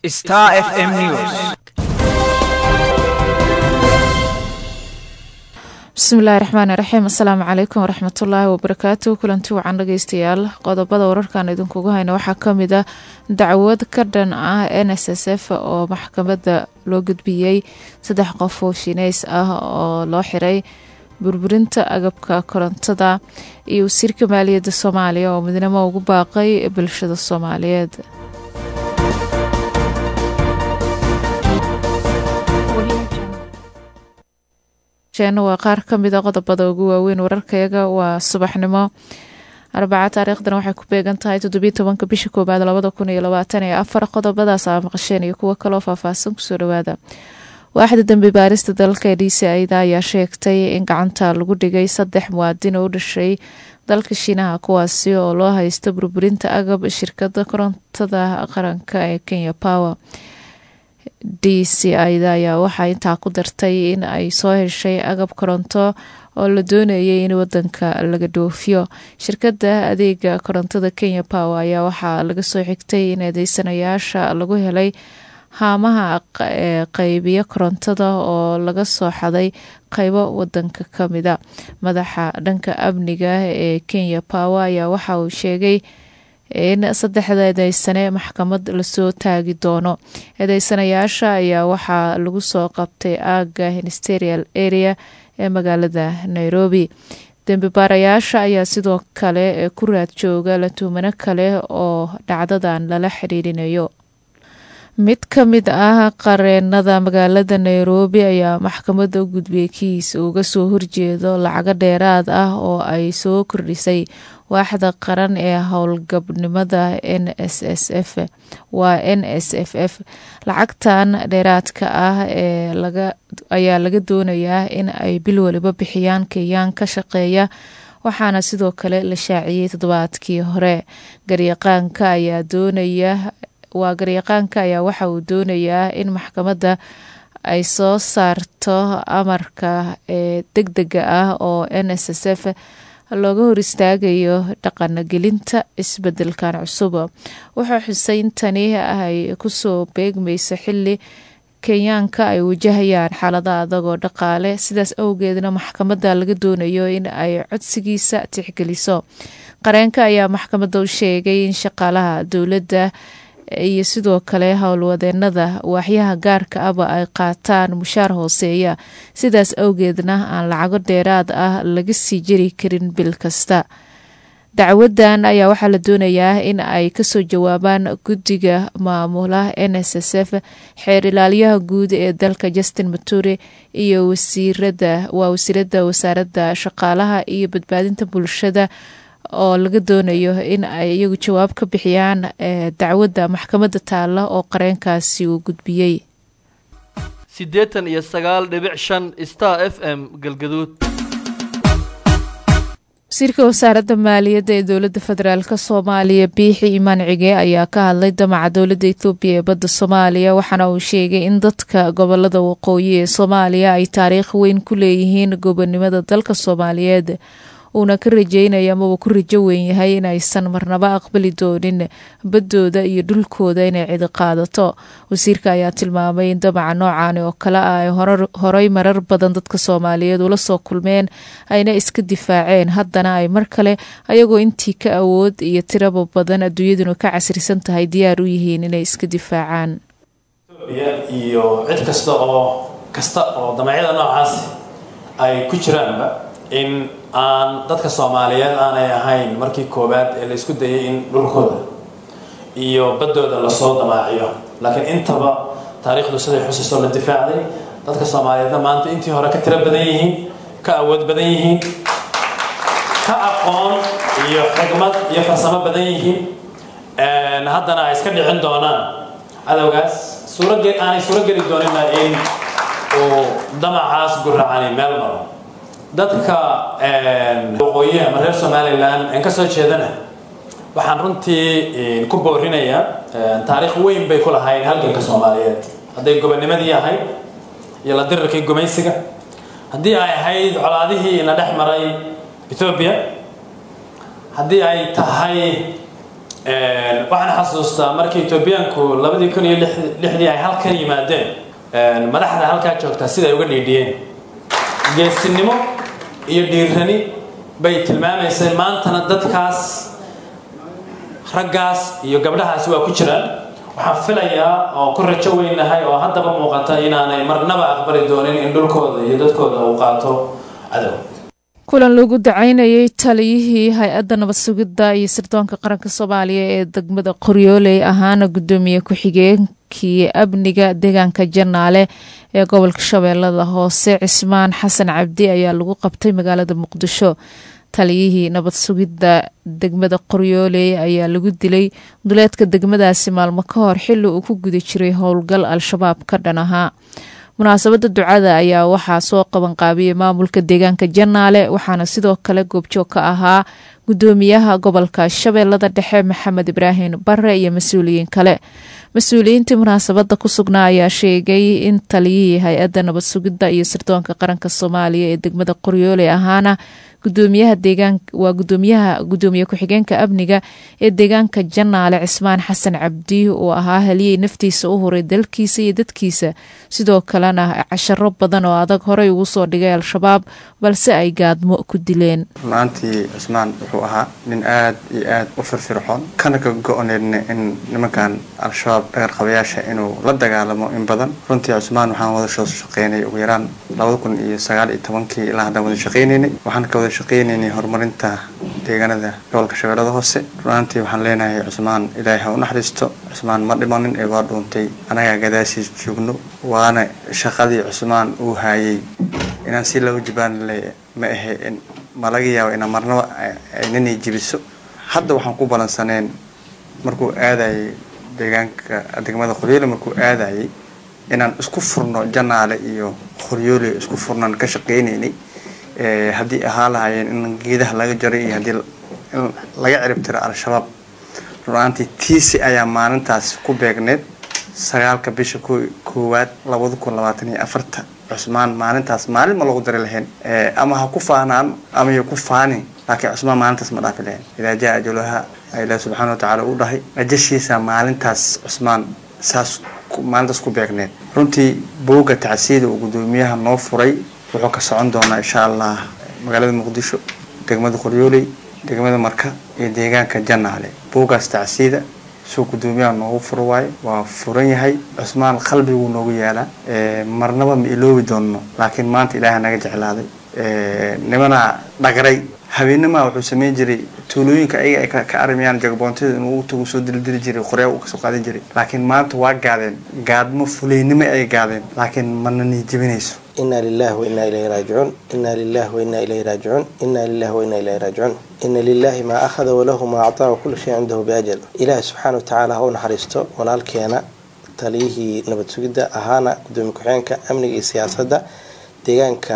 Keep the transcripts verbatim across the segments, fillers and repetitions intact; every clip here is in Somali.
Star F M News. bismillaahi raxmaani raxiim. assalaamu calaykum waraxmatullaahi wabarakaatu. kulanti wacan dhageystayaal, qodobada wararkan idinkugu hayna waxaa kamid ah dacwad ka dhan ah N S S F oo maxkamadda loo gudbiyey saddex qof oo shiineys ah oo loo xiray burburinta agabka korontada, iyo wasiirka maaliyadda Soomaaliya oo midnimo ugu baaqay bulshada Soomaaliyeed. waa qaar kamid a qodobada ugu waaweyn wararkayaga. waa subaxnimo arbaca, taariikhdan waxay ku beegan tahay toddobiyi tobanka bisha koobaad labada kun iyo labaatan iyo afar. qodobadaas aa maqasheen iyo kuwo kaloo faahfaahsan kusoo dhawaada. waaxda dambi baarista dalka D C I da ayaa sheegtay in gacanta lagu dhigay saddex muwaadin oo u dhashay dalka Shiinaha, kuwaasi oo loo haysto burburinta agab shirkada korontada qaranka ee Kenya Power. D C I da ayaa waxaa intaa ku dartay in ay soo heshay agab koronto oo la doonayay in wadanka laga dhoofiyo. shirkada adeega korontada Kenya Power ayaa waxaa laga soo xigtay in adeegsanayaasha lagu helay haamaha qaybiya korontada oo laga soo xaday qaybo wadanka kamida. madaxa dhanka amniga ee Kenya Power ayaa waxa uu sheegay in saddexda eedeysane maxkamad lasoo taagi doono. eedeysanayaasha ayaa waxaa lagu soo qabtay aaga Ministerial Area ee magaalada Nairobi. dembi baarayaasha ayaa sidoo kale ku raad jooga la tuumano kale oo dhacdadan lala xiriirinayo. mid ka mid ah qareenada magaalada Nairobi ayaa maxkamadda u gudbiyey kiis uga soo horjeedo lacago dheeraad ah oo ay soo kordhisay waaxda qaran ee howlgabnimada N S S F waa N S F F. lacagtan dheeraadka ah ee laga ayaa laga doonayaa in ay bil waliba bixiyaan Kenyaan ka shaqeeya, waxaana sidoo kale la shaaciyey toddobaadkii hore. garyaqaanka ayaa doonaya waa garyaqaanka ayaa waxa uu doonayaa in maxkamadda ay soo saarto amarka ee degdega ah oo N S S F looga hor istaagayo dhaqan gelinta isbedelkan cusub. wuxuu xusay in tani ay kusoo beegmayso xili Kenyaanka ay wajahayaan xaalada adag oo dhaqaale, sidaas awgeedna maxkamadda laga doonayo in ay codsigiisa tixgeliso. qareenka ayaa maxkamadda u sheegay in shaqaalaha dowladda iyo sidoo kale howlwadeenada waaxyaha gaarka aba ay qaataan mushaar hooseeya, sidaas awgeedna aan lacago dheeraad ah laga sii jiri karin bil kasta. dacwadan ayaa waxaa la doonayaa in ay kasoo jawaabaan guddiga maamula N S S F, xeer ilaaliyaha guud ee dalka Justin Muturi iyo wasiirada waa wasiirada wasaaradda shaqaalaha iyo badbaadinta bulshada oo laga doonayo in ay iyagu jawaab ka bixiyaan dacwadda maxkamadda taala oo qareenkaasi uu gudbiyey. siddeetan iyo sagaal dhibic shan Star F M Galgaduud. wasiirka wasaaradda maaliyadda ee dowladda federaalk Soomaaliya Biixi Imaan Cige ayaa ka hadlay damaca dowladda Itoobiya ee badda Soomaaliya, waxaana uu sheegay in dadka gobolada waqooyi ee Soomaaliya ay taariikh weyn ku leeyihiin gobonimada dalka Soomaaliyeed, uuna ka rajeynaya amaba ku rajo weyn yahay in aysan marnaba aqbali doonin baddooda iyo dhulkooda inay cidi qaadato. wasiirka ayaa tilmaamay in damaca noocan oo kale ah ay horay marar badan dadka Soomaaliyeed ula soo kulmeen, ayna iska difaaceen, haddana ay mar kale ayagoo intii ka awood iyo tiraba badan adduunyaduna ka casrisan tahay diyaar u yihiin inay iska difaacaan. iyo cid kasta oo kasta oo damacyada noocaas ay ku jiraanba in aan dadka Soomaaliyeed aanay ahayn markii koobaad ee la isku dayay in dhulkooda iyo baddooda la soo damaaciyo, laakiin intaba taariikhdu siday xusayso la difaacday. dadka Soomaaliyeedna maanta intii hore ka tiro badan yihiin, ka awood badan yihiin, ka aqoon iyo xigmad iyo farsamo badan yihiin, haddana ay iska dhicin doonaan cadowgaas. suuragel aanay suurageli doonina in uu damacaas guracani meel maro. dadka waqooyi ama reer Somaliland aan ka soo jeedana waxaan runtii ku boorinayaa taariikh weyn bay ku lahayn halganka Soomaaliyeed, hadday gobonimadii ahayd iyo la dirirkii gumaysiga, haddii ay ahayd colaadihii la dhex maray Ethiopia, haddii ay tahay waxaan xasuustaa markii Etoobiyaanku labadii kun iyo lixdii ay halkan yimaadeen madaxda halka joogta sida ay uga dhiidhiyeen geesinimo iyo dhiirani bay tilmaamaysaa maantana dadkaas raggaas iyo gabdhahaas waa ku jiraan waxaan filayaa oo ku rajo weynahay oo haddaba muuqata inaanay marnaba aqbali doonin in dhulkooda iyo dadkooda uu qaato cadow kulan lagu dacaynayay taliyihii hay-adda nabad sugidda iyo sirdoonka qaranka Soomaaliya ee degmada Qoryooley ahaana gudoomiye ku-xigeenkii amniga deegaanka Janaale ee gobolka Shabeellada Hoose Cismaan Xasan Cabdi ayaa lagu qabtay magaalada Muqdisho taliyihii nabad sugidda degmada Qoryooley ayaa lagu dilay duleedka degmadaasi maalmo ka hor xilli uu ku guda jiray howlgal al-shabaab ka dhan ahaa munaasabada ducada ayaa waxaa soo qaban qaabiyay maamulka deegaanka Janaale waxaana sidoo kale goobjoog ka ahaa gudoomiyaha gobolka Shabeellada Dhexe Maxamed Ibraahin Barre iyo mas'uuliyiin kale mas'uuliyiinta munaasabada ku sugnaa ayaa sheegay in taliyihii hay-adda nabad sugidda iyo sirdoonka qaranka Soomaaliya ee degmada Qoryooley ahaana gudoomiyaha deegaanka waa gudoomiyaha gudoomiye ku-xigeenka amniga ee deegaanka Janaale Cismaan Xasan Cabdi oo ahaa haliyey naftiisa u horay dalkiisa iyo dadkiisa sidoo kalena casharo badan oo adag horay ugu soo dhigay al-shabaab balse ay gaadmo ku dileen maantii Cismaan wuxuu ahaa nin aad iyo aad u firfircoon kana ka go'oneedna in nimankan al-shabaab dheer qabayaasha inuu la dagaalamo in badan runtii Cismaan waxaan wada soo shaqeynay ugu yaraan laba kun iyo sagaal iyo toban-kii ilaa hadda wada shaqeynay waxaan ka shaqeynayay horumarinta deegaanada gobolka Shabeellada Hoose runtii waxaan leenahay Cismaan Ilaahay ha u naxariisto Cismaan ma dhimanin ee waa dhuuntay anaga gadaashiis joogno waana shaqadii Cismaan uu hayay inaan si loo jibaan leeyahay ma ahe in malaga yaabo in marnaba ay ninay jibiso hadda waxaan ku balansaneen markuu aaday deegaanka degmada Qoryooley markuu aaday inaan isku furno Janaale iyo Qoryooley isku furnan ka shaqeynaynay ee hadii ahaa lahaayeen in geedaha laga jaray iyo hadii laga cirib tiro al-shabaab runtii tiisi ayaa maalintaas ku beegneed sagaalka bisha koowaad laba kun labaatan iyo afar Cismaan maalintaas maalin ma lagu daray lahayn ee ama ha ku faanaan ama ku faani laakiin Cismaan maalintaas ma dhaafin lahayn ila jaa ajalaha Ilaahay subhanahu wa ta'ala u dhahay ajashiisa maalintaas Cismaan saas maalintaas ku beegneed runtii booga tacsiida uu gudoomiyaha noo furay wuxuu ka socon doonaa insha Allah magaalada Muqdisho degmada Qoryooley degmada Marka iyo deegaanka Janaale boogaas tacsiida soo gudoomiyaha noo furo waay waa furan yahay Cismaan qalbigu noogu yaala ee marnaba ma iloobi doono laakiin maanta Ilaahay naga jeclaaday ee nimana dhagray habeenima wuxuu sameyn jiray tuulooyinka ay ka armiyaan jagboonteed inuu tagu soo dildiri jiray qoryo uu ka soo qaadan jiray laakiin maanta waa gaadeen gaadmo fuleynimo ay gaadeen laakiin manani jibinayso inna lillahi wa inna ilayhi raaji'un inna lillahi wa inna ilayhi raaji'un inna lillahi wa inna ilayhi raaji'un inna lillahi ma akhadha wa lahu ma a'taa wa kullu shay'in indahu bi ajal ilaahi subhanahu wa ta'ala ha u naxariisto walaalkeena taliyihii nabad sugidda ahaana gudoomiye ku-xigeenka amniga iyo siyaasadda deegaanka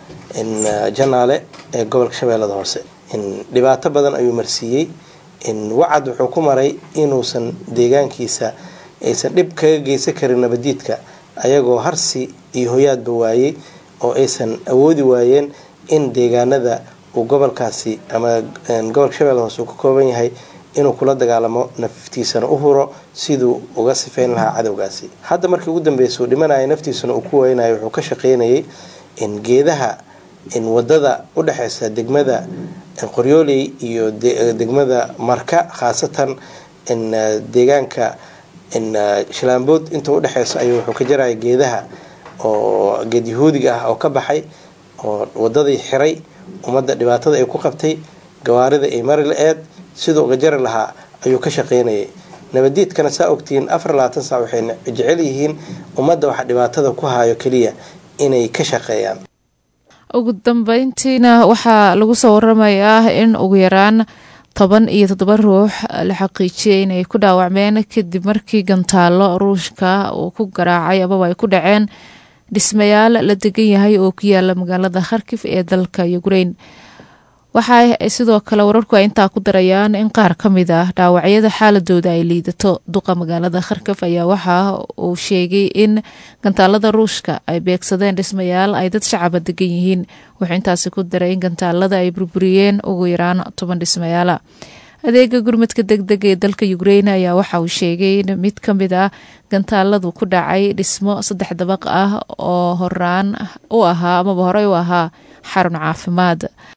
in Janaale ee gobolka Shabeellada Hoose in dhibaato badan ayuu marsiiyay in wacad wuxuu ku maray inuusan deegaankiisa aysan dhib kaga geysan karin nabadiidka ayagoo harsi iyo hoyaadba waayay oo aysan awoodi waayeen in deegaanada uu gobolkaasi ama gobolka Shabeellada Hoose ka kooban yahay inuu kula dagaalamo naftiisana u huro sidoo uga sifeyn lahaa cadawgaasi hadda markii ugu dambeysay dhimanaya naftiisana uu ku weynayo wuxuu ka shaqeynayay in geedaha in wadada u dhaxaysa degmada Qoryooley iyo degmada Marka khaasatan in deegaanka in Shilaambood inta u dhaxaysa ayuu wuxuu ka jaray geedaha oo geed yahuudiga ah oo ka baxay oo wadadii xiray umada dhibaatada ay ku qabtay gawaarida ay mari lahayd sidoo uga jari lahaa ayuu ka shaqeynayay nabadiidkana saa ogtiin afar iyo labaatan saac waxay jecel yihiin umada waxa dhibaatada ku haayo kaliya inay ka shaqeeyaan ugu dambeyntiina waxaa lagu soo waramayaa in ugu yaraan toban iyo toddoba ruux la xaqiijiyay inay ku dhaawacmeen kadib markii gantaalo ruushka uu ku garaacay amaba ay ku dhaceen dhismayaal la degan yahay oo ku yaala magaalada Kharkiv ee dalka Ukraine waxa ay sidoo kale wararku ay intaa ku darayaan in qaar ka mid ah dhaawacyada xaaladooda ay liidato duqa magaalada Kharkiv ayaa waxa uu sheegay in gantaalada ruushka ay beegsadeen dhismayaal ay dad shacab degan yihiin waxa intaas ku daray in gantaalada ay burburiyeen ugu yaraan toban dhismayaal adeega gurmadka degdega ee dalka Ukraine ayaa waxa uu sheegay in mid ka mid ah gantaaladu ku dhacay dhismo saddex dabaq ah oo horaan u ahaa ama horey u ahaa xarun caafimaad.